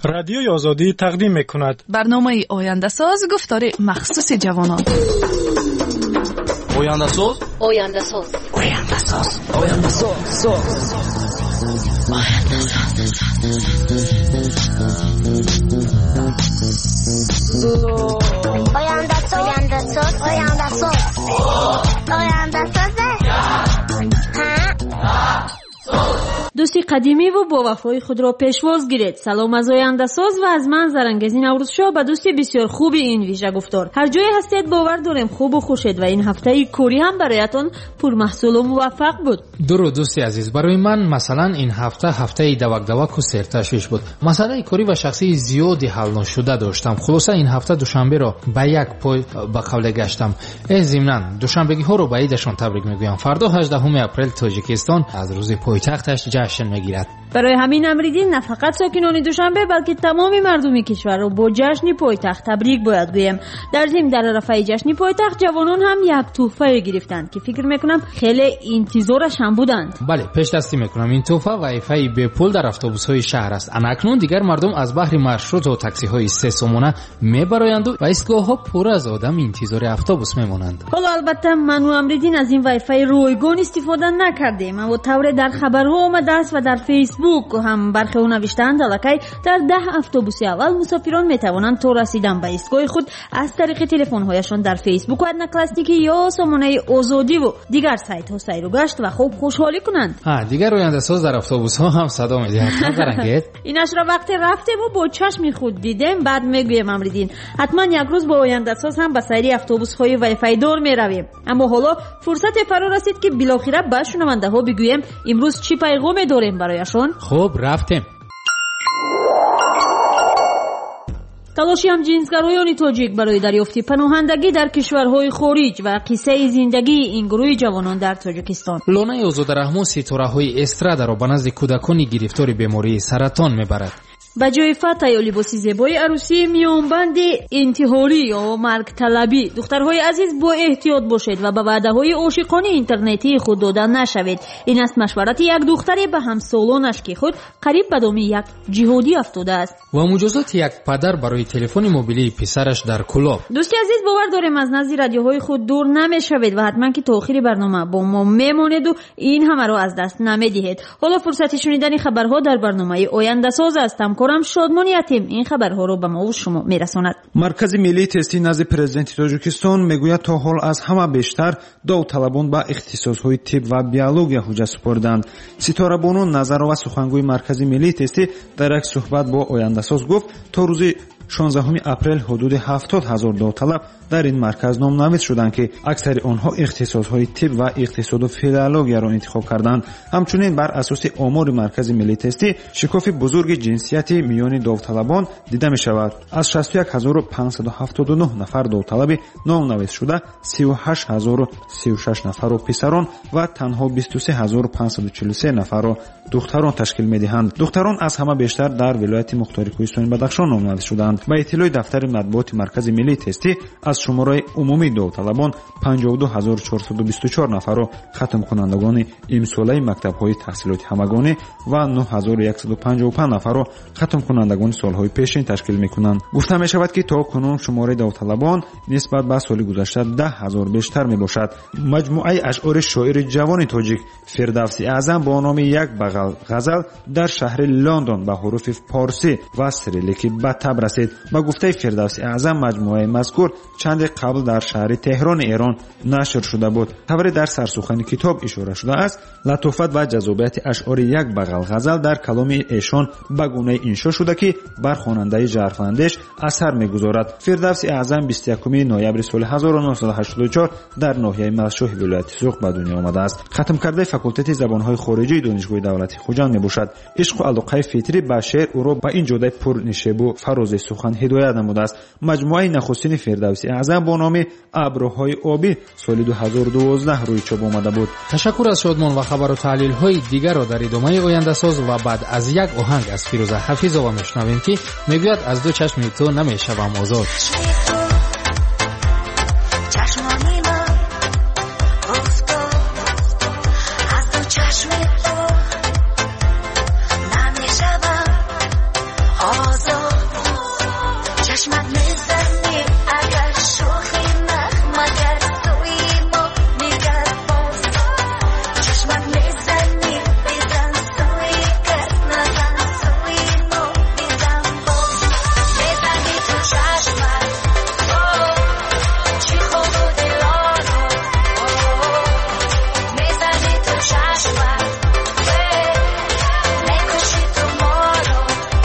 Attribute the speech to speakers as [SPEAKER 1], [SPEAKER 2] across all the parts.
[SPEAKER 1] رادیوی آزادی تقدیم می‌کند
[SPEAKER 2] برنامه آینده ساز گفتار مخصوص جوانان.
[SPEAKER 3] آینده ساز
[SPEAKER 4] آینده ساز
[SPEAKER 3] آینده ساز آینده ساز
[SPEAKER 4] آینده ساز آینده ساز آینده ساز آینده ساز
[SPEAKER 5] دوستی قدیمی و با وفای خود را پیشواز گیرید. سلام از آینده ساز و از من زرنگزی نوروزشاه به دوستی بسیار خوبی این ویژه گفتار. هر جای هستید باور داریم خوب و خوشید و این هفته کوری هم برایتان پرمحصول و موفق بود.
[SPEAKER 6] درود دوستی عزیز. برای من مثلا این هفته دوک و سرتشویش بود. مسئله کوری و شخصی زیادی حل نشده داشتم. خلاصه این هفته دوشنبه را به یک پای به قبله گشتم. ضمناً دوشنبگی ها رو به عیدشان تبریک میگویم. فردا 18 اپریل تاجیکستان از روز پایتختش جشن میگیرد.
[SPEAKER 5] برای همین امریدین نه فقط ساکنان دوشنبه بلکه تمام مردم کشور را با جشن پایتخت تبریک باید گویم. در ضمن در عرفه جشن پایتخت جوانان هم یک تحفه گرفتند که فکر میکنم خیلی انتظارش هم بودند.
[SPEAKER 6] بله، پیش دستی میکنم این تحفه وایفای به پول در اتوبوس های شهر است. اکنون دیگر مردم از بحر مارشروت و تاکسی های 3 سومانه میبرایند و ایستگاه ها پر از آدم انتظار اتوبوس میمانند.
[SPEAKER 5] حالا البته من و امریدین از این وایفای رایگان استفاده نکردیم، اما طور در خبرها آمده است و در فیسبوک هم برخی او نوشتند الکی در 10 اتوبوس اول مسافران میتوانند تا رسیدن به ایستگاه خود از طریق تلفن هایشان در فیسبوک و ادنکلاستیکی یا سامانه آزادی و دیگر سایت ها سیر و گشت و خوب خوشحالی کنند.
[SPEAKER 6] دیگر آینده ساز در اتوبوس ها هم صدا میدهد. نگرانید.
[SPEAKER 5] اینش را وقتی رفتیم و با چشم خود دیدیم بعد میگویم امریدین حتما یک روز با آینده ساز هم به سری اتوبوس های وایفای دار میرویم. اما حالا فرصت فرا رسید که بالاخره به شنونده ها بگویم امروز چی پیغام داریم برایشان.
[SPEAKER 6] خب رفتیم.
[SPEAKER 5] تلاشی هم جنسگرایان تاجیک برای دریافت پناهندگی در کشورهای خارج و قصه زندگی این گروه جوانان در تاجیکستان.
[SPEAKER 6] لونه آزادرحمان ستاره‌های استرادا را به نزد کودکان گرفتار بیماری سرطان میبرد.
[SPEAKER 5] با جای فتح یا لباس زیبای عروسی میانبند انتحاری یا مرگ طلبی. دخترهای عزیز با احتیاط باشید و به وعده‌های عاشقانه اینترنتی خود داده نشوید. این است مشورت یک دختری به همسالانش که خود قریب به دام یک جهادی افتاده است.
[SPEAKER 6] و مجازات یک پدر برای تلفن موبیلی پسرش در کلاب.
[SPEAKER 5] دوستی عزیز باور داریم از نزد رادیوهای خود دور نمیشوید و حتما که تا آخر برنامه با ما میمانید و این همه را از دست نمیدهید. حالا فرصت شنیدن خبرها در برنامه آینده ساز است. کارم شادمان یتیم این خبرها رو به ما و شما میرساند.
[SPEAKER 7] مرکز ملی تستی نزد پرزیدنت تاجیکستان میگوید تا حال از همه بیشتر داوطلبان با اختصاصهای طب و بیولوژی حجت سپردند. ستاره بانو نظرآور سخنگوی مرکز ملی تستی در یک صحبت با آینده ساز گفت تا روز 16 اپریل حدود 70,000 داوطلب در این مرکز نامنویس شدند که اکثر آنها اختصاصهای طب و اقتصاد و فیلولوژی را انتخاب کردند. همچنین بر اساس آمار مرکز ملی تستی شکاف بزرگ جنسیت میان داوطلبان دیده می شود. از 61,579 نفر داوطلب نامنویس شده 38,036 نفر را پسران و تنها 23,543 نفر را دختران تشکیل می دهند. دختران از همه بیشتر در ولایت مختار کوهستان بدخشان نامنویس شدند. به اطلاع دفتر مطبوعات مرکز ملی تستی از شماره عمومی داوطلبان 52,424 نفر را ختم کنندگان امساله مکتب‌های تحصیلات همگانی و 9,155 نفر را ختم کنندگان سالهای پیشین تشکیل می‌کنند. گفته می‌شود که تا کنون شماره داوطلبان نسبت به سال گذشته 10,000 بیشتر میباشد. مجموعه اشعار شاعر جوان تاجیک فردوسی اعظم با نام یک بغل غزل در شهر لندن به حروف فارسی و سریلیکی به تب رسید. با گفته فردوسی اعظم مجموعه مذکور چند قبل در شهر تهران ایران نشر شده بود. طوری در سرسخن کتاب اشاره شده است لطافت و جذابیت اشعار یک بغل غزل در کلام ایشان به گونه انشا شده که بر خواننده ژرفاندیش اثر می‌گذارد. فردوسی اعظم 21 نوامبر سال 1984 در ناحیه مشهور ولایت سوق به دنیا آمده است. ختم کرده فاکولته زبان‌های خارجی دانشگاه دولتی خوجند میباشد. عشق و علاقه فطری به شعر او را به این جوده پرنشیب و فراز سخن هدایت نموده است. مجموعه نخستین فردوسی اعظم با نام ابرهای آبی سال 2012 روی چوب آمده بود.
[SPEAKER 6] تشکر از شادمان و خبر و تحلیل های دیگر را در ادامه آینده ساز و بعد از یک آهنگ از فیروزه حفیظova میشنویم که میگوید از دو چشم تو نمیشوم آزاد.
[SPEAKER 8] Also
[SPEAKER 4] چشمت میزنی اگر شوخی نخ مگر توی ما میگرد باز چشمت میزنی بیزن توی کس نزن توی ما بیزن باز میزنی تو چشمت چی خوب و دلانو میزنی تو چشمت میکشی تو ما رو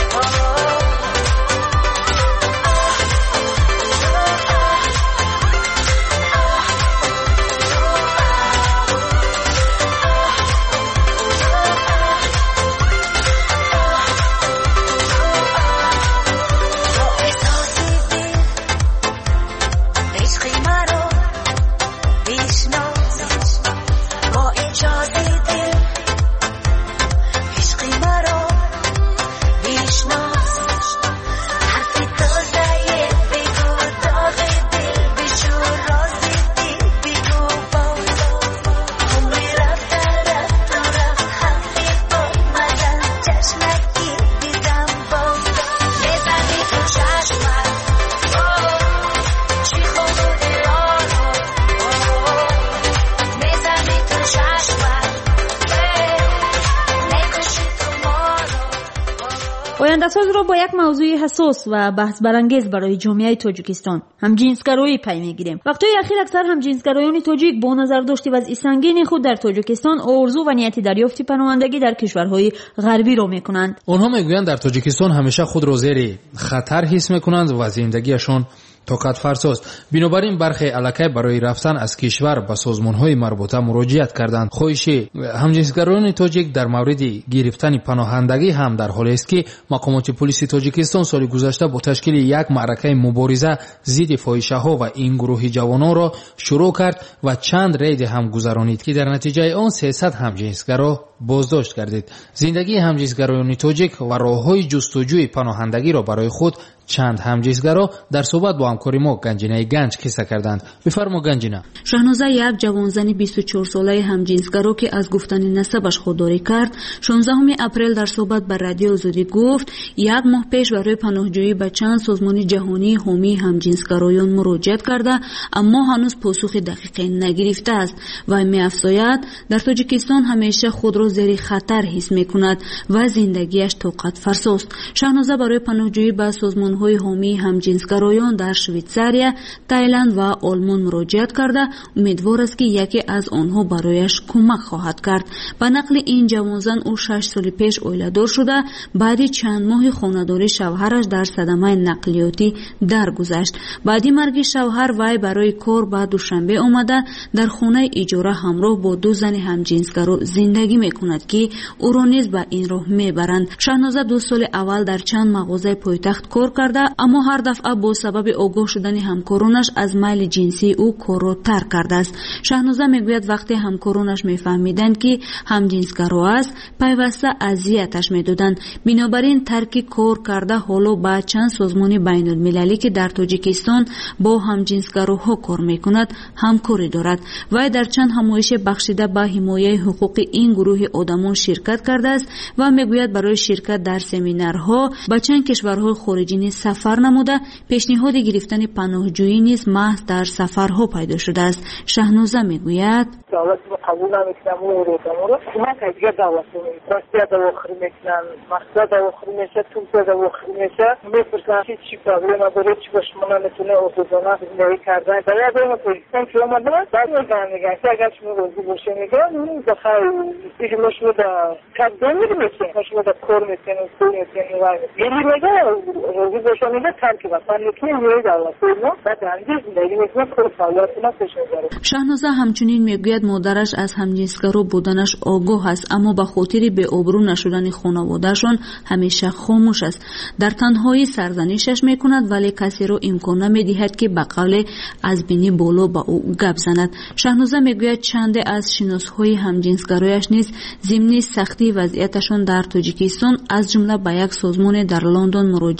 [SPEAKER 5] آینده‌ساز را با یک موضوع حساس و بحث برانگیز برای جامعه تاجیکستان همجنسگرایی پی میگیریم. وقتهای اخیر اکثر همجنسگرایان تاجیک با نظر داشته وضع سنگین خود در تاجیکستان آرزو و نیت دریافت پناهندگی در کشورهای غربی را میکنند.
[SPEAKER 6] آنها میگویند در تاجیکستان همیشه خود را زیر خطر حس میکنند و زندگیشان طاقت فرساست. بنابراین برخی الکی برای رفتن از کشور به سازمان‌های مربوطه مراجعت کردند. خواهش همجنسگرایان تاجیک در مورد گرفتن پناهندگی هم در حالی است که مقامات پلیس تاجیکستان سال گذشته با تشکیل یک معرکه مبارزه ضد فاحشه‌ها و این گروه جوانان را شروع کرد و چند رید هم گذرانید که در نتیجه آن 300 همجنسگرا بازداشت کردید. زندگی همجنسگرایان تاجیک و راه‌های جستجوی پناهندگی را برای خود چند همجنسگرا در صحبت با همکاری ما گنجینه گنج کیسه کردند. بفرما گنجینه.
[SPEAKER 8] شاهنازه یک جوانزن 24 ساله همجنسگرا که از گفتن نسبش خودداری کرد 16 اپریل در صحبت با رادیو آزادی گفت یک ماه پیش برای پناهجویی به چند سازمان جهانی حامی همجنسگرایان مراجعت کرده اما هنوز پاسخ دقیقی نگرفته است و می‌افزاید در تاجیکستان همیشه خود را زیر خطر حس می‌کند و زندگیش طاقت فرساست. شاهنازه برای پناهجویی به سازمان های حامی همجنسگرایان در شویتزاریا، تایلند و آلمان مراجعت کرده امیدوار است که یکی از آنها برایش کمک خواهد کرد. به نقل این جوانزن او 6 سال پیش اویله‌دار شده بعد چند ماه خانه‌داری شوهرش در صدمه نقلیاتی درگذشت. بعد مرگ شوهر وی برای کار به دوشنبه آمده در خانه اجاره همراه با دو زن همجنسگرا زندگی میکند که او را نیز به این راه میبرند. شاهنازه 2 سال اول در چند مغازه پایتخت کار کرده اما هر دفعه با سبب آگاه شدن همکارانش از میل جنسی او کار را ترک کرده است. شاهنازه میگوید وقتی همکارانش میفهمیدند که همجنسگرا است پیوسته اذیتش میدادند. بنابراین ترک کار کرده حالا با چند سازمان بین المللی که در تاجیکستان با همجنسگراها کار میکند همکاری دارد. وی در چند همایش بخشیده به حمایت حقوق این گروه آدمان شرکت کرده است و میگوید برای شرکت در سمینارها به چند کشورهای خارجی سفر نموده پیشنهاد گرفتن پناهجویی نیز محض در سفرها پیدا شده است. شاهنازه میگوید
[SPEAKER 9] دولت قبول نمیکنم اون رو کمک از دیگه دولت راستی دواخری میکنن مقصد دواخری میشه تومسه دواخری میشه میپرسن چی پرابلم داره چی باش من نتونه اتوزانه زندگی کردن برای ادامه پولیسان که اومده بعد میگن که اگر شما روزی باشه میگن اون دفعه دیگه شما دا کدوم میکنه شما دا کار میکنه سوی میکنه و یعنی میگه روزی باشه میگه ترک وطن میکنه میره دولت نه بعد انجام زندگی میکنه کار فعالیتونه پیش میبره.
[SPEAKER 8] شاهنازه همچنین میگوید مادرش از همجنسگرا بودنش آگاه است اما به خاطر به آبرو نشدن خانواده‌شان همیشه خاموش است. در تنهایی سرزنشش میکند ولی کسی را امکان نمیدهد که به قول از بینی بالا با او گپ زند. شاهنازه میگوید چند از شناسهای همجنسگرایش نیز ضمن سختی وضعیتشان در تاجیکستان از جمله به یک سازمان در لندن مراجعت کرده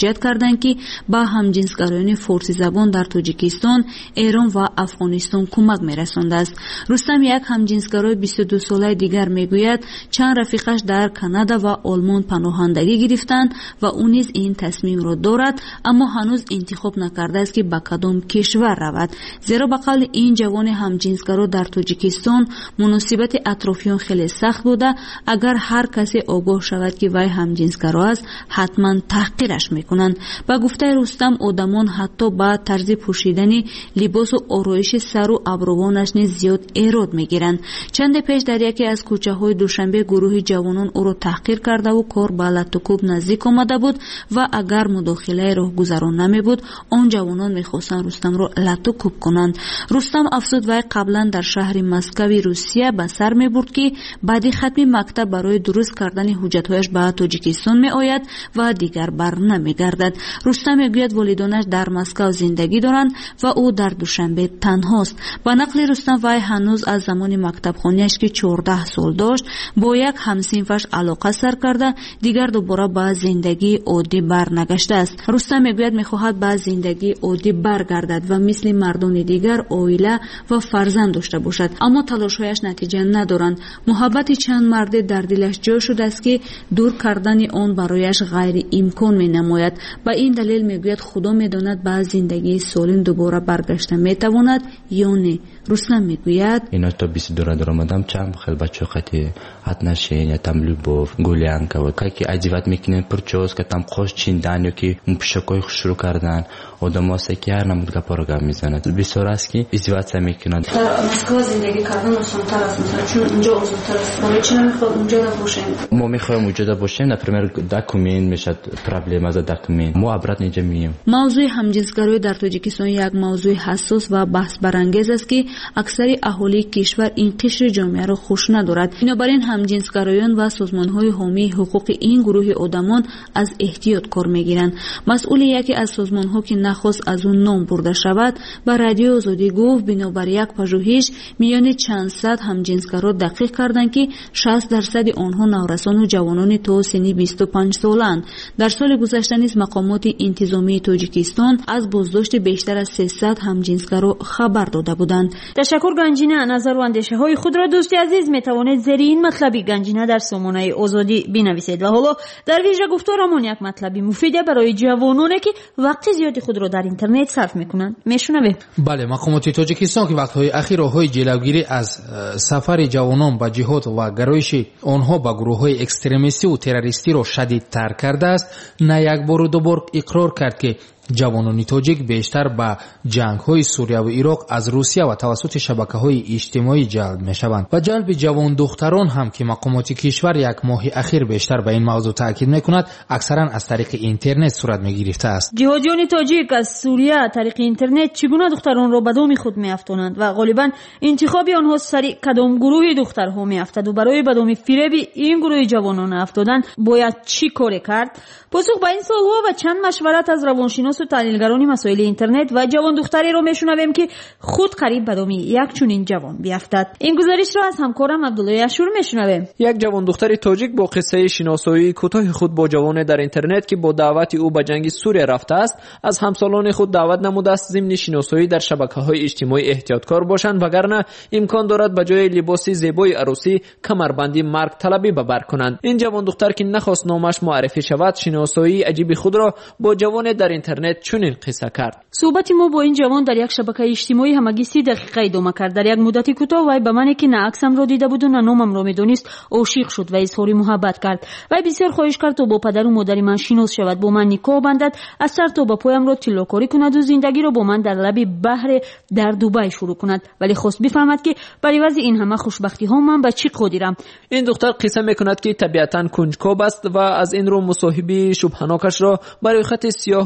[SPEAKER 8] کردند که با همجنسگرایان فارسی زبان در تاجیکستان، ایران و افغانستان کمک می‌رسانده است. رستم، یک همجنسگرای 22 ساله دیگر میگوید چند رفیقش در کانادا و آلمان پناهندگی گرفتند و او نیز این تصمیم را دارد، اما هنوز انتخاب نکرده است که به کدام کشور رود، زیرا به قول این جوان همجنسگرا در تاجیکستان مناسبت اطرافیان خیلی سخت بوده. اگر هر کسی آگاه شود که وی همجنسگرا است، حتما تحقیرش میکنند. با گفته رستم، آدمان حتی با طرز پوشیدن لباس و آرایش سر و ابروانش نیز زیاد ایراد میگیرند. چند پیش در یکی از کوچه های دوشنبه گروه جوانان او را تحقیر کرده و کار به لطوکوب نزدیک آمده بود و اگر مداخله راه گذران نمی بود، آن جوانان میخواستند رستم را لطوکوب کنند. رستم افزود وی قبلا در شهر مسکو روسیه به سر می برد که بعد ختم مکتب برای درست کردن حجت‌هایش به تاجیکستان می آید و دیگر بر نمی گردد. رستم میگوید والدانش در مسکو زندگی دارند و او در دوشنبه تنهاست. با نقل رستم، وی هنوز از زمان مکتب خانیش که 14 سال داشت با یک همسنفش علاقه سر کرده، دیگر دوباره به زندگی عادی برنگشته است. رستم میگوید میخواهد به زندگی عادی برگردد و مثل مردان دیگر عائله و فرزند داشته باشد، اما تلاش‌هایش نتیجه ندارند. محبت چند مرد در دلش جای شده است که دور کردن آن برایش غیر امکان می‌نماید. با این دلیل میگوید خدا میداند به زندگی سالم دوباره برگشته میتواند یا نه. رستم میگوید
[SPEAKER 10] اینا تا 22 درآمدم чам хел бачоқати отношения, там любовь, гулянка, вот как одевать мекинен прическа, там хош чиндан ёки пушакой хушру кардан, одама сакяр намуд гапорга мизанад. Бисёр аст ки издеваться мекунанд.
[SPEAKER 8] در مسکو زندگی کردن آسان‌تر است، مثلا چون اونجا آزادتر است. برای چی نمیخواد اونجا باشیم؟
[SPEAKER 10] ما میخوایم اونجا باشیم، например, документ میشد проблема за документ. ما обратно اینجا میایم.
[SPEAKER 8] موضوع همجنسگرایی در تاجیکستان یک موضوع حساس و بحث برانگیز است که اکثر اهالی کشور این قشر جامعه را خوش ندارد. بنابراین همجنسگرایان و سازمان‌های حامی حقوق این گروه آدمان از احتیاط کار می‌گیرند. مسئول یکی از سازمان‌ها که نخواست از اون نام برده شود، با رادیو آزادی گفت بنابر یک پژوهش میان چند صد همجنسگرا دقیق کردند که 60% آنها نورسان و جوانان تا سن 25 سالند. در سال گذشته نیز مقامات انتظامی تاجیکستان از بازداشت بیشتر از 300 همجنسگرا خبر داده بودند.
[SPEAKER 5] تشکر گنجینه. نظر و اندیشه های خود را دوستی عزیز میتوانید زیر این مطلبی گنجینه در سامانه آزادی بنویسید. و حالا در ویژه گفتارمون یک مطلبی مفیده برای جوانانی که وقت زیادی خود را در اینترنت صرف میکنند. میشنویم.
[SPEAKER 6] بله، مقامات تاجیکستان که وقت‌های اخیر راههای جلوگیری از سفر جوانان به جهاد و گرایش آنها به گروه‌های اکستریمیستی و تروریستی را شدیدتر کرده است، نه یک بار و دو بار اقرار کرد که جوانان تاجیک بیشتر به جنگ‌های سوریه و عراق از روسیه و توسط شبکه‌های اجتماعی جلب می‌شوند و جلب جوان دختران هم که مقامات کشور یک ماه اخیر بیشتر به این موضوع تاکید می‌کند، اکثرا از طریق اینترنت صورت می‌گرفته است.
[SPEAKER 5] جهادیان تاجیک از سوریه طریق اینترنت چگونه دختران را به دام خود می‌افتانند و غالباً انتخاب آنها سری کدام گروه دخترها می‌افتد و برای به دام فریب این گروه جوانان افتادن باید چی کار کرد؟ پاسخ به این سوال‌ها و چند مشورت از روانشناس و تحلیلگران مسائل اینترنت و جوان دختری را میشنویم که خود قریب به دام یک چنین جوان بیفتد. این گزارش را از همکارم عبدالله اشور میشنویم.
[SPEAKER 11] یک جوان دختر تاجیک با قصه شناسایی کوتاه خود با جوان در اینترنت که با دعوت او به جنگ سوریه رفته است، از همسالان خود دعوت نموده است ضمن شناسایی در شبکه‌های اجتماعی احتیاطکار باشند، وگرنه امکان دارد به جای لباس زیبای عروسی کمربندی مرگ طلبی به بر کنند. این جوان دختر که نخواست نامش معرفی شود، شناسایی عجیب خود را با جوان در اینترنت چنین قصه کرد.
[SPEAKER 5] صحبت ما با این جوان در یک شبکه اجتماعی همگی 30 دقیقه ادامه کرد. در یک مدت کوتاه وی به من که نه عکسم را دیده بود و نه نامم را میدونست عاشق شد و اظهار محبت کرد. وی بسیار خواهش کرد تا با پدر و مادر من شناس شود، با من نکاح بندد، از سر تا به پایم را طلاکاری کند و زندگی را با من در لب بحر در دبی شروع کند، ولی خواست بفهمد که برای عوض این همه خوشبختی ها من به چی قادرم.
[SPEAKER 11] این دختر قصه میکند که طبیعتاً کنجکاو است و از این رو مصاحبه شبهناکش را برای خط سیاه وارد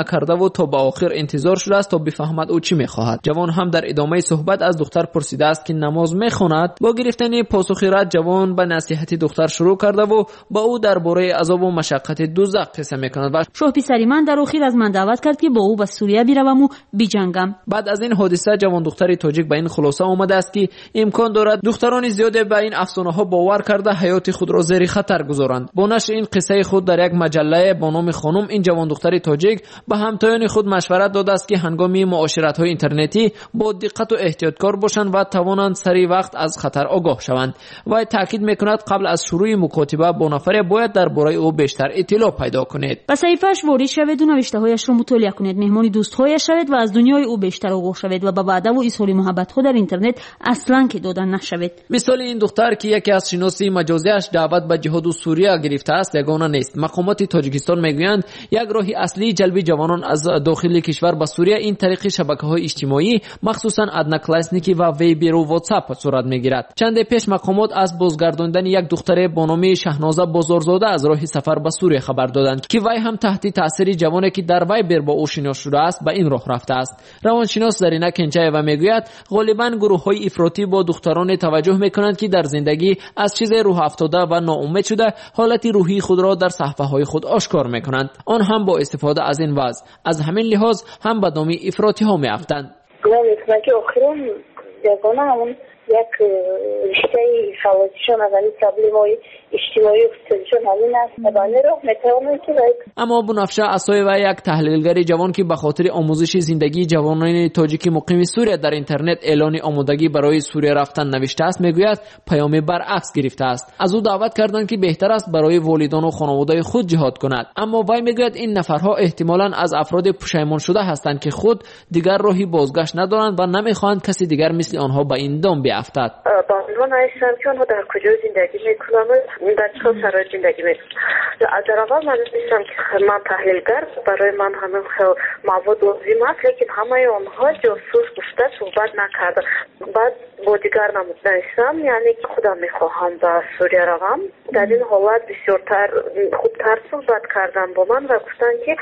[SPEAKER 11] نکرده و تا به آخر انتظار شده است تا بفهمد او چی میخواهد. جوان هم در ادامه صحبت از دختر پرسیده است که نماز میخواند. با گرفتن پاسخ رد جوان به نصیحت دختر شروع کرده و با او درباره عذاب و مشقت دوزخ قصه میکند و
[SPEAKER 5] شاه پسری من در آخر از من دعوت کرد که با او به سوریه بروم و بجنگم.
[SPEAKER 11] بعد از این حادثه جوان دختر تاجیک به این خلاصه آمده است که امکان دارد دختران زیاد به این افسانه ها باور کرده حیات خود را زیر خطر گذارند. با نشر این قصه خود در یک مجله با نام خانم، این جوان دختر تاجیک به همتایان خود مشورت داده است که هنگام معاشرت های اینترنتی با دقت و احتیاطکار باشند و توانند سریع وقت از خطر آگاه شوند. و تاکید میکند قبل از شروع مکاتبه با نفر باید درباره او بیشتر اطلاع پیدا کنید.
[SPEAKER 5] به صحیفه‌اش وارد شوید و نوشته‌هایش را مطالعه کنید، مهمان دوست‌هایش شوید و از دنیای او بیشتر آگاه شوید و به وعده و اظهار محبت‌ها در اینترنت اصلاً که دادن نشوید.
[SPEAKER 11] مثال این دختر که یکی از شناسی مجازیش دعوت به جهاد و سوریه گرفته است یگانه نیست. مقامات تاجیکستان میگویند یک راه اصلی جلب جوانان از داخل کشور به سوریه این طریق شبکه‌های اجتماعی مخصوصاً ادناکلاسنیکی و ویبر و واتساپ صورت میگیرد. چند پیش مقامات از بازگرداندن یک دختر با نام شهنازه بازارزاده از راه سفر به سوریه خبر دادند که وی هم تحت تاثیر جوانی که در ویبر با او شناخته شده است به این راه رفته است. روانشناس زرینه کنچایوا میگوید غالباً گروه‌های افراطی با دختران توجه میکنند که در زندگی از چیز روح افتاده و ناامید شده حالت روحی خود را در صفحه‌های خود آشکار میکنند. آن هم با استفاده از این وضع. از همین لحاظ هم به دام افراطی ها میافتند.
[SPEAKER 9] گفتم که آخرام یگانه همون یک رشته حواسشان از این پرابلم‌های اجتماعی و اقتصادیشان همین است. بنابراین رو میتوانند که
[SPEAKER 11] اما بنفشه اسای و یک تحلیلگر جوان که به خاطر آموزش زندگی جوانان تاجیک مقیم سوریه در اینترنت اعلان آمادگی برای سوریه رفتن نوشته است، میگوید پیام برعکس گرفته است. از او دعوت کردند که بهتر است برای والدان و خانواده خود جهاد کند. اما وی میگوید این نفرها احتمالاً از افراد پشیمان شده هستند که خود دیگر راهی بازگشت ندارند و نمیخواهند کسی دیگر مثل آنها به این دام بیفتد.
[SPEAKER 9] با عنوان هستم که آنها در کجا زندگی میکنند، در چه شرایطی زندگی میکنند. در اول من می‌دونستم که من تحلیلگر، برای من همین مواد لازم است، لیکن همه آنها جاسوس گفته صحبت نکردند. بعد با دیگر نمی‌دونستم، یعنی خودم میخواهم به سوریه روم. در این حالت بسیارتر خوبتر صحبت کردن با من و گفتن که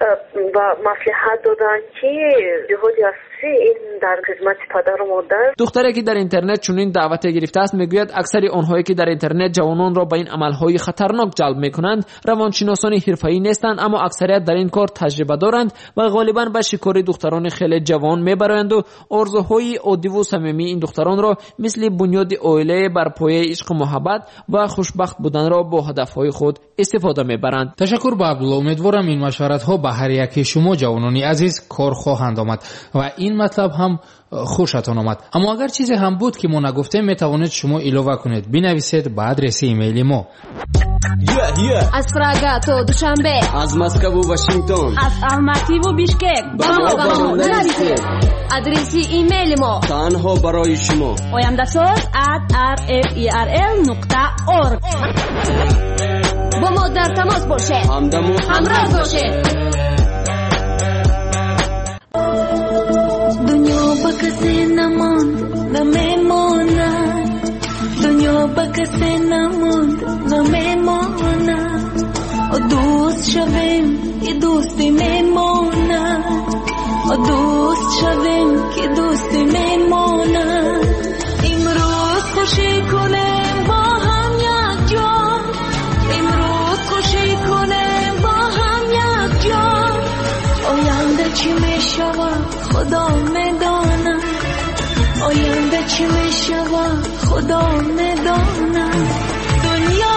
[SPEAKER 9] و مصلحت دادن که جهادی اساسی این در خدمت پدر و مادر.
[SPEAKER 11] دختری که در اینترنت چنین دعوت گرفته است میگوید اکثر آنهایی که در اینترنت جوانان را به این عملهای خطرناک جلب میکنند روانشناسان حرفه‌ای نیستند، اما اکثریت در این کار تجربه دارند و غالبا به شکار دختران خیلی جوان میبرند و آرزوهای عادی و صمیمی این دختران را مثل بنیاد عائله بر پایه عشق و محبت و خوشبخت بودن را با هدفهای خود استفاده میبرند.
[SPEAKER 6] تشکر به عبدالله. امیدوارم این مشورت ها به هر یکی شما جوانان عزیز کار خواهند آمد و این مطلب هم خوشتان آمد. اما اگر چیزی هم بود که ما نگفتیم میتوانید شما علاوه کنید، بنویسید به آدرس ایمیل ما.
[SPEAKER 12] از پراگا تا دوشنبه،
[SPEAKER 3] از مسکو و واشنگتن،
[SPEAKER 5] از الماتی و بیشکک
[SPEAKER 12] با ما نویسید. آدرس ایمیل ما
[SPEAKER 3] تنها برای شما
[SPEAKER 5] oyandasot@rferl.org.
[SPEAKER 12] با ما در تماس باشه، همراه باشه.
[SPEAKER 13] دنیا با کسی نماند نمیماند، دنیا با کسی نماند نمیماند. دوست شویم که دوستی میماند، دوست شویم که دوستی میماند. امروز خوشی کنیم با هم یک جا، امروز خوشی کنیم با هم یک جا. آینده چی میشود خدا میداند، آینده چی میشود خدا میداند. دنیا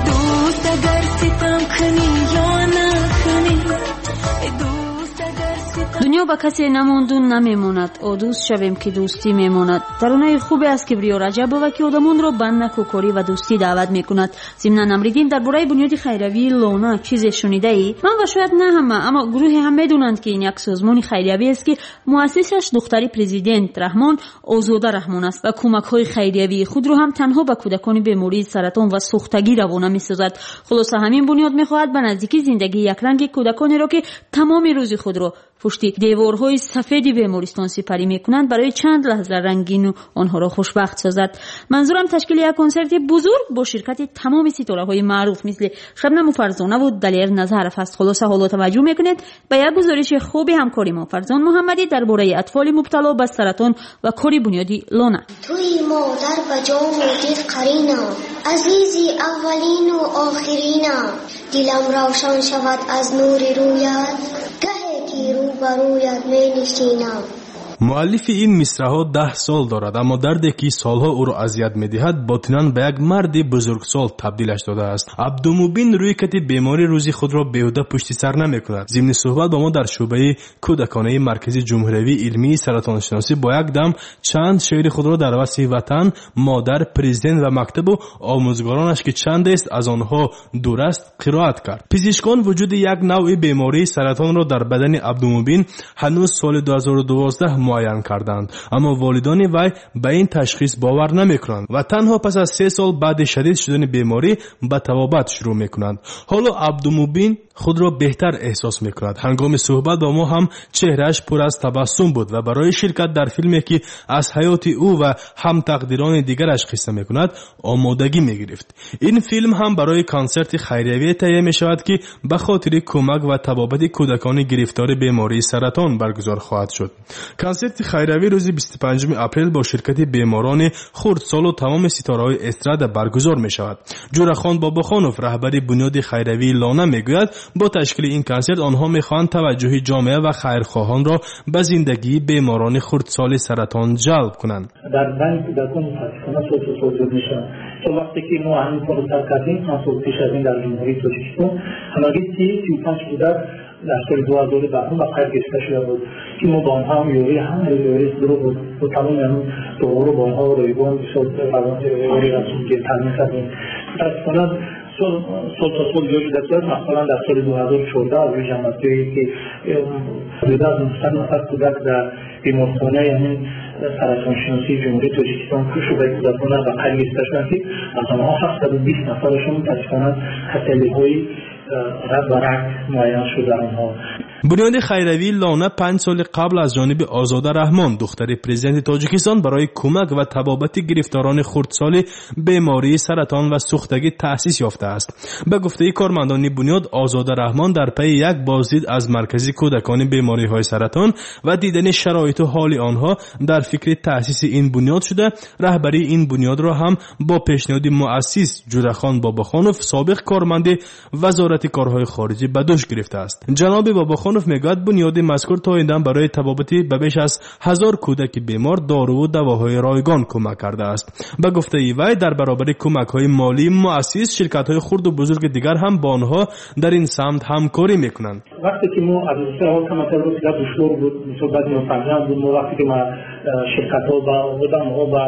[SPEAKER 13] دوست اگر ستم کنی یا نکنی، دوست اگر
[SPEAKER 5] دنیا با کسی نماند و نمیماند، دوست شویم که دوستی میماند. ترانه خوبی است کبریا رجبова که آدمون رو به نکوکاری و دوستی دعوت میکند. ضمن نمریدین درباره بنیاد خیریوی لونا چیزی شنیده ای؟ من و شاید نه همه، اما گروهی هم میدونند که این یک سازمان خیریوی است که مؤسسش دختری پرزیدنت رحمان آزاده رحمان است و کمک های خیریوی خود رو هم تنها به کودکان بیماری سرطان و سوختگی روانه میسازد. خلاصه همین بنیاد میخواهد به نزدیکی زندگی یک رنگ کودکانی را که تمام روز خود را پشت دیوارهای سفید بیمارستان سپری میکنند برای چند لحظه رنگین و آنها را خوشبخت سازد. منظورم تشکیل یک کنسرت بزرگ با شرکت تمام ستاره های معروف مثل شبنم فرزانه و دلیر نظرف است. خلاصه حالا توجه میکنید به یک گزارش خوبی همکاری ما فرزان محمدی درباره اطفال مبتلا به سرطان و کاری بنیادی لونا.
[SPEAKER 4] توی مادر به جان و دل قرینم، عزیزی اولین و آخرینم، دلم روشن شود از نور رویت، رو برویت می نشینم.
[SPEAKER 14] مؤلف این مصرع‌ها 10 سال دارد، اما دردی که سالها او را اذیت می‌دهد باطناً به یک مرد بزرگسال تبدیلش داده است. عبدالمبین روی کت بیماری روزی خود را بیهوده پشت سر نمی‌کند. ضمن صحبت با ما در شعبه کودکانه مرکز جمهوری علمی سرطان شناسی با یک دم چند شعر خود را در وصف وطن، مادر، پرزیدنت و مکتب و آموزگارانش که چند است از آنها دور است قرائت کرد. پزشکان وجود یک نوع بیماری سرطان را در بدن عبدالمبین هنوز سال 2012 معین کردند، اما والدان وی به این تشخیص باور نمیکنند و تنها پس از 3 سال بعد شدید شدن بیماری به توابت شروع میکنند. حالا عبدالمبین خود را بهتر احساس میکند. هنگام صحبت با ما هم چهرهش پر از تبسم بود و برای شرکت در فیلمی که از حیات او و هم تقدیران دیگرش قصه میکند آمادگی میگرفت. این فیلم هم برای کنسرت خیریوی تهیه میشود که به خاطر کمک و طبابت کودکان گرفتار بیماری سرطان برگزار خواهد شد. کنسرت خیریوی روز 25 اپریل با شرکت بیماران خردسال و تمام ستاره‌های استراد برگزار میشود. جورخان باباخانوف رهبر بنیاد خیریوی لونا میگوید با تشکیل این کنسرت آنها میخواهند توجه جامعه و خیرخواهان را به زندگی بیماران خردسال سرطان جلب کنند.
[SPEAKER 15] در بین کودکان متاسفانه صورت میشن. تو وقتی که ما همین فرصت کردیم ما پیش از این در جمهوری تاجیکستان همگی 35 کودک در سال 2010 با خیر گرفته شده بود که ما با آنها هم یوری هم درو با تمام همون دوره با آنها و رایگان شد یوری رسول که تنمی کردیم. متاسفانه سال تا سال جایی دستگاه مثلا در سال 2014 از روی جمعیتی که 1900 نفر کودک در بیمارخانه یعنی سرطان شناسی جمهوری تاجیکستان شعبه کودکان را به خیر گرفته شدند که از آنها 720 نفرشون متاسفانه خطرهای رد و رگ معین شده در آنها.
[SPEAKER 14] بنیاد خیریوی لونا 5 سال قبل از جانب آزاده رحمان دختر پرزیدنت تاجیکستان برای کمک و طبابت گرفتاران خردسال بیماری سرطان و سوختگی تأسیس یافته است. به گفته کارمندان بنیاد آزاده رحمان در پی یک بازدید از مرکز کودکان بیماری های سرطان و دیدن شرایط و حال آنها در فکر تأسیس این بنیاد شده. رهبری این بنیاد را هم با پیشنهاد مؤسس جورخان باباخانوف سابق کارمند وزارت کارهای خارجی به دوش گرفته است. جناب باباخانوف میگوید بنیاد مذکور تا آینده برای طبابت به بیش از 1000 کودک بیمار دارو و دواهای رایگان کمک کرده است. به گفته وی در برابر کمک‌های مالی مؤسس شرکت‌های خرد و بزرگ دیگر هم با آنها در این سمت همکاری میکنند.
[SPEAKER 15] وقتی که ما از اون کمک رو دشوار بود مثلا ما فهمیدیم بود وقتی که ما شرکت‌ها با آدم‌ها با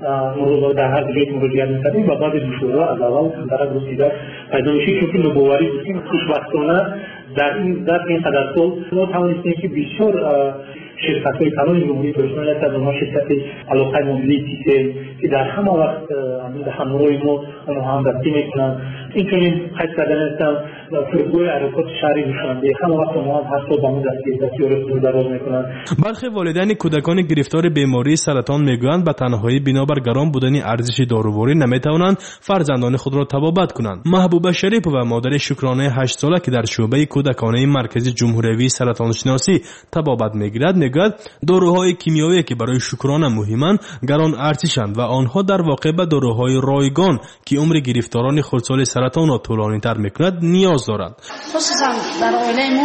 [SPEAKER 15] مروج در هر جای مراجعه می‌کردیم و بعد دشوارا از اول در رسیدن پیدا میشه که نوبواری بودیم خوشبختانه در این قدر سال ما توانستیم که بسیار شرکت‌های تمام جمهوری تاجیکستان یک از آنها شرکت علاقه موبیلیتی که در همه وقت همراه ما آنها همدستی میکنند. این چنین قید کردن هستند فرقوی حرکات شهری دوشنبه همه وقت ما هم هر سال با ما دستیار دراز میکنند.
[SPEAKER 14] برخی والدین کودکان گرفتار بیماری سرطان میگویند به تنهایی بنابر گران بودن ارزش داروواری نمیتوانند فرزندان خود را طبابت کنند. محبوبه شریف و مادر شکرانه 8 ساله که در شعبه کودکانه مرکز جمهوری سرطان شناسی طبابت میگیرد میگوید داروهای کیمیایی که برای شکرانه مهمند گران ارزشند و آنها در واقع به داروهای رایگان که عمر گرفتاران خردسال سرطان را طولانی‌تر میکند نیاز دارند.
[SPEAKER 16] خصوصا در عائله ما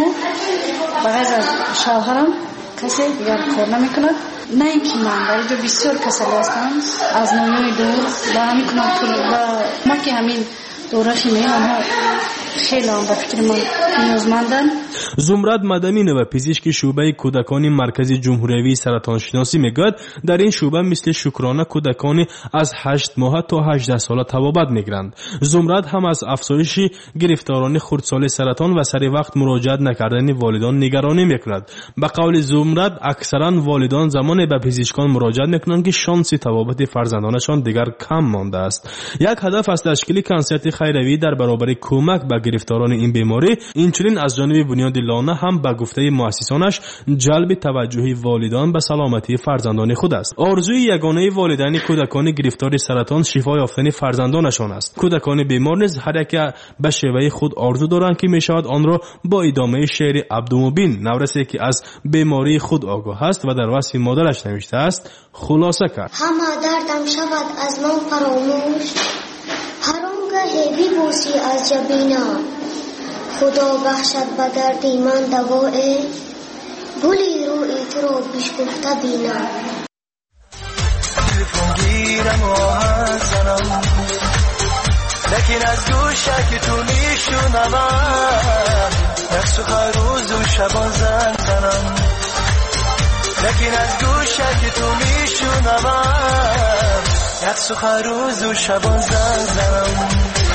[SPEAKER 16] بغیر از شوهرم کسی دیگر کار نمیکند. نه اینکه من در اینجا بسیار کسل هستم از نوعی دور و همین کنم و ما که همین دوره خیلی آنها خیلی هم به فکر من نیازمندن.
[SPEAKER 14] زمرد مدامینова پزشک شعبه کودکان مرکز جمهوری سرطان شناسی میگوید در این شعبه مثل شکرانه کودکان از 8 ماه تا 18 ساله طبابت میگیرند. زمرد هم از افزایش گرفتاران خردسال سرطان و سر وقت مراجعت نکردن والدان نگرانی میکند. به قول زمرد اکثرا والدان زمان به پزشکان مراجعت میکنند که شانس طبابت فرزندانشان دیگر کم مانده است. یک هدف از تشکیل کنسرت خیروی در برابر کمک به گرفتاران این بیماری، اینچنین از جانب بنیاد لانه هم به گفته مؤسسانش جلب توجه والدان به سلامتی فرزندان خود است. آرزوی یگانه والدین کودکان گرفتار سرطان شفا یافتن فرزندانشان است. کودکان بیمار نیز هر یک به شیوه خود آرزو دارند که میشود آن را با ادامه شعر عبدالمبین نورسی که از بیماری خود آگاه است و در وصف مادرش نوشته است خلاصه کرد.
[SPEAKER 4] همه دردم شود از من فراموش، هر آنگه ببوسی از جبینا، خدا بخشد به دردی من دوای، گلی روی تو رو بشکفته بینا.
[SPEAKER 17] تلفن گیرم و آهنگ زنم، لکن از گوشک تو میشونم، نقص و روز و شبان زنگ زنم، لکن از گوشک تو میشونم، نقص و روز و شبان زنگ زنم.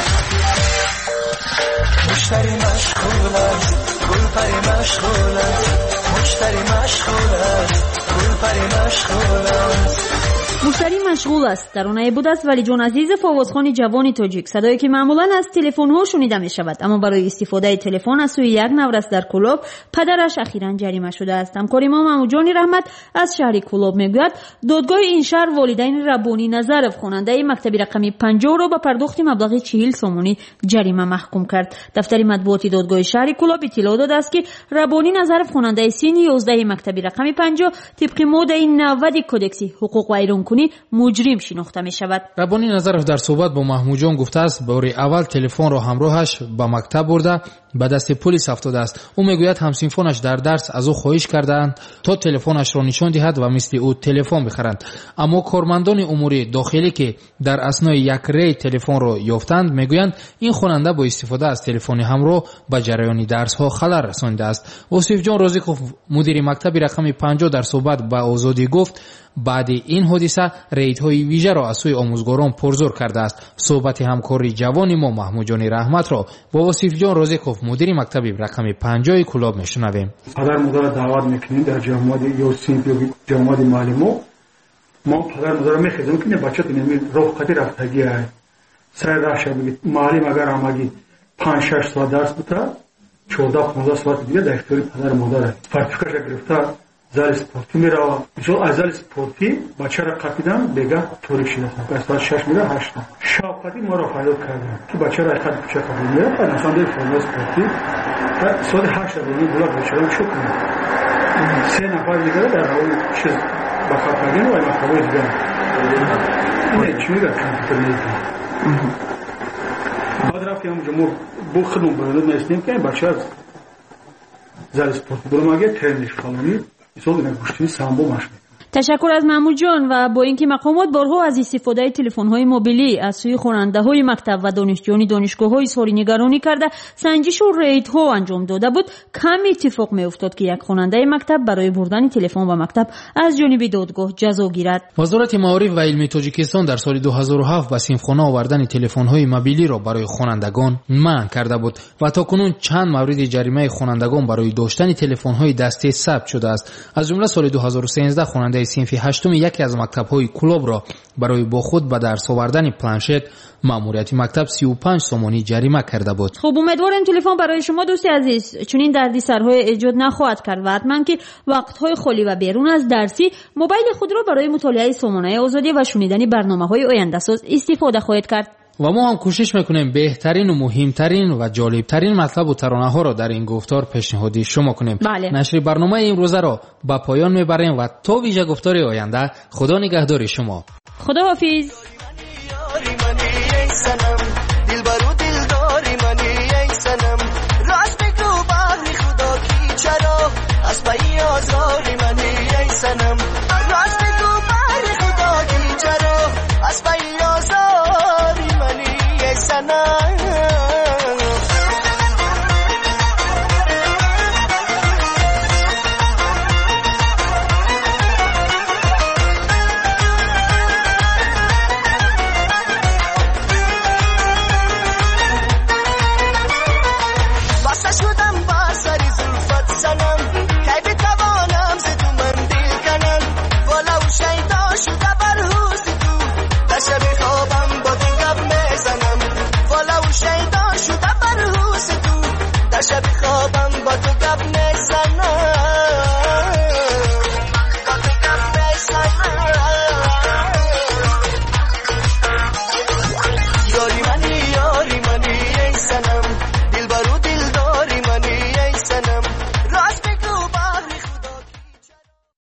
[SPEAKER 17] مشتری مشغول است، گل پری مشغول است، مشتری مشغول است، گل پری مشغول است.
[SPEAKER 5] مشتری مشغول است ترانه بود است ولی جون عزیز فوازخوان جوانی تاجیک، صدایی که معمولا از تلفن ها شنیده می شود، اما برای استفاده تلفن از سوی یک نورس در کلوب پدرش اخیراً جریمه شده است. همکار ما محمود رحمت از شهر کلوب میگوید دادگاه این شهر والدین ربانی نظرف خواننده مکتب رقمی 50 را با پرداخت مبلغ 40 سومونی جریمه محکوم کرد. دفتر مطبوعاتی دادگاه شهر کلوب اطلاع داده است که ربانی نظرف خواننده سن 11 مکتب رقمی 50 طبق ماده 90 کدکس حقوق و ایرانکنی مجرم شناخته می شود.
[SPEAKER 6] ربانی نظرف در صحبت با محمود جان گفته است بار اول تلفن را همراهش به مکتب برده به دست پلیس افتاده است. او میگوید همسنفانش در درس از او خواهش کردند تا تلفنش را نشان دهد و مثل او تلفن بخرند، اما کارمندان امور داخلی که در اثنای یک ری تلفن را یافتند میگویند این خواننده با استفاده از تلفن همراه به جریان درس ها خلل رسانیده است. اوصیف جان رازیکوف مدیر مکتب رقم 50 در صحبت با آزادی گفت بعد این حادثه ریدهای ویژه را از سوی آموزگاران پرزور کرده است. صحبت همکاری جوانی ما محمود جان رحمت را با اوصیف جان رازیکوف مدیر مکتب رقم 50 کلاب میشنویم.
[SPEAKER 15] پدر مادر دعوت میکنیم در جامعه یا سینف یا جامعه معلمو، ما پدر مادر میخوایم که بچه نمی روحتی رفتگی است. سر راهش بگید معلم اگر آمگی 5-6 ساعت درس بده 14-15 ساعت دیگه در اختیار پدر مادر است. فرتیکش گرفته زال سپورتی میره، جو از زال سپورتی بچه را قپیدن بگه طوری شده است. ساعت 6 میره 8 شاپتی ما را فایده کردن که بچه را قد بچه قبول میره و نشان دهید فرمان سپورتی ساعت 8 دیگه بلا بچه را چوک میره 3 نفر دیگه در حال چیز بخاطرین و مکتبای دیگه اینه چی میگه کامپیوتر میگه بعد رفتیم جمهور بو خدمت برنامه میستیم که بچه از زال سپورتی برو مگه ترنش فلانی سوال نگوشتی سامبو ماش.
[SPEAKER 5] تشکر از محمود جان. و با اینکه مقامات بارها از استفاده تلفن‌های موبیلی از سوی خواننده‌های مکتب و دانشجویان دانشگاه‌ها اظهار نگرانی کرده سنجش و ریدها انجام داده بود، کم اتفاق می‌افتاد که یک خواننده مکتب برای بردن تلفن به مکتب از جانب دادگاه جزا گیرد.
[SPEAKER 6] وزارت معارف و علم تاجیکستان در سال 2007 به صنفخانه آوردن تلفن‌های موبیلی را برای خوانندگان منع کرده بود و تاکنون چند مورد جریمه خوانندگان برای داشتن تلفن‌های دستی ثبت شده است. از جمله سال 2013 خواننده صنف هشتم یکی از مکتب‌های کلوب را برای با خود به درس آوردن پلنشت ماموریت مکتب 35 سومانی جریمه کرده بود.
[SPEAKER 5] خب امیدوارم تلفن برای شما دوست عزیز چون این دردسرهای ایجاد نخواهد کرد و حتما که وقت‌های خالی و بیرون از درسی موبایل خود را برای مطالعه سامانه آزادی و شنیدن برنامه‌های آینده‌ساز استفاده خواهید کرد.
[SPEAKER 6] و ما هم کوشش میکنیم بهترین و مهمترین و جالبترین مطلب و ترانه ها را در این گفتار پیشنهادی شما کنیم.
[SPEAKER 5] بله.
[SPEAKER 6] نشر برنامه امروزه را به پایان میبریم و تا ویژه گفتار آینده خدا نگهدار شما.
[SPEAKER 5] خدا حافظ.
[SPEAKER 17] از